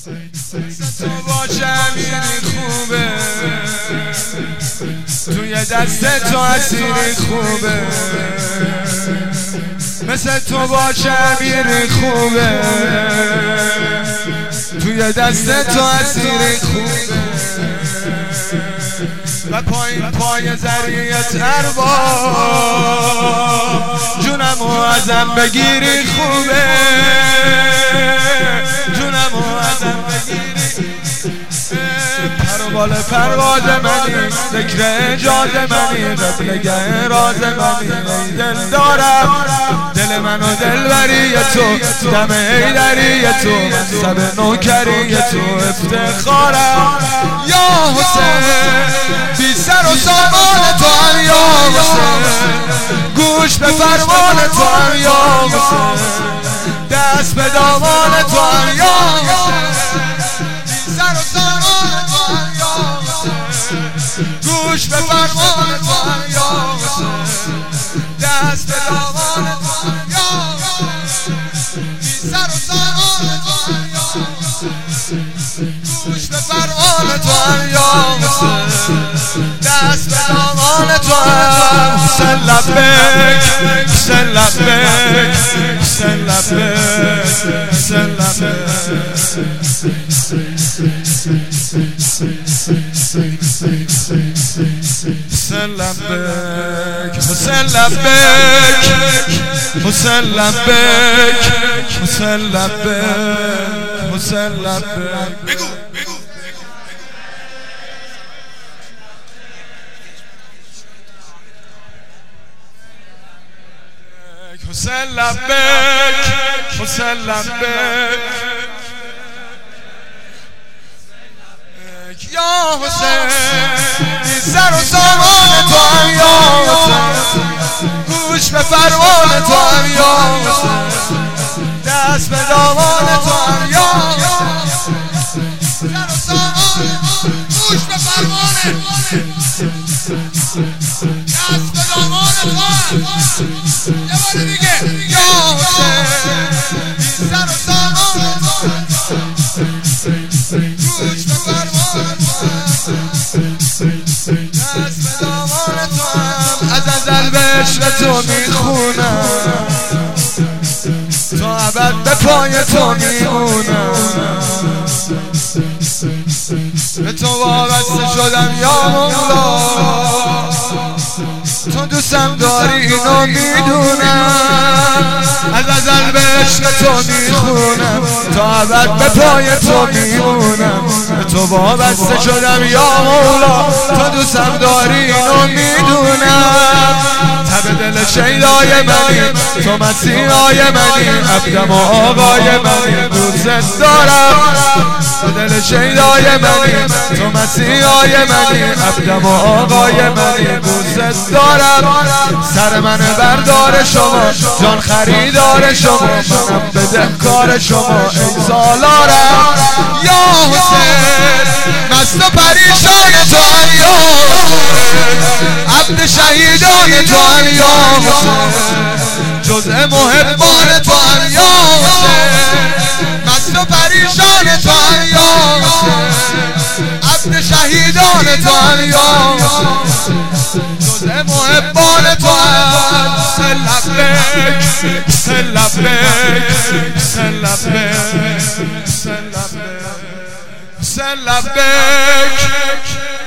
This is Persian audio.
تو باشه امیری خوبه، توی دست تو اسیری خوبه، مثل تو باشه امیری خوبه، توی دست تو اسیری خوبه، و پایین پای ذریعت ارباب جونمو ازم بگیری خوبه، جونمو ازم بگیری. پروبال پرواز منی، ذکر اجاز منی، قبلگه راز منی، دل دارم دل منو دلبری تو، دم ایدری تو، منصب نوکری تو، افتخارم یا حسین، بی سر و سامان تو هم یا حسین، گوش به فرمان تو هم یا حسین، دست به دامان تو هم یا حسین، بی سر و سامان تو هم یا حسین، گوش به فرمان تو هم یا حسین، دست به دامان تو هم یا حسین، بی سر و سامان تو هم یا حسین، گوش به فرمان تو هم یا حسین، دست به دامان تو هم. حسین لبیک، حسین لبیک، حسین لبیک، حسین لبیک، حسین لبیک، حسین لبیک، حسین لبیک، حسین لبیک، حسین لبیک. بگو بگو حسین لبیک، حسین لبیک یا حسین، بی سر و سامان تو هم یا حسین، گوش به فرمان تو هم یا حسین، دست به دامان تو هم یا حسین، سر و سامان گوش به فرمان، دست به دامان تو هم. یه بار دیگه یا حسین، بی سر و سامان تو هم، گوش به فرمان تو هم، دست به دامان تو هم. از ازل به عشق تو میخونم، تا ابد به پای تو میمونم، به تو وابسته شدم یا مولا، تو دوستم داری اینو میدونم، از ازل به عشق تو میخونم، تا ابد به پای تو میمونم، به تو وابسته شدم یا مولا، تو دوستم داری اینو میدونم، تب دل شیدای منی، تو مسیحای منی، عبدم و آقای منی، دوست دارم، تو دل شیدای منی، تو مسیحای منی، عبدم و آقای منی، دوست دارم، سر من بردار شما، جان خریدار شما، منم بدهکار شما ای سالارم یا حسین، مست و پریشان تو هم یا حسین، عبد شهیدان تو هم یا حسین، جزء محبان تو هم یا حسین، مست و پریشان تو هم یا حسین، عبد شهیدان تو هم یا حسین، جزء محبان تو هم. حسین لبیک، حسین لبیک، حسین لبیک، حسین لبیک، حسین لبیک.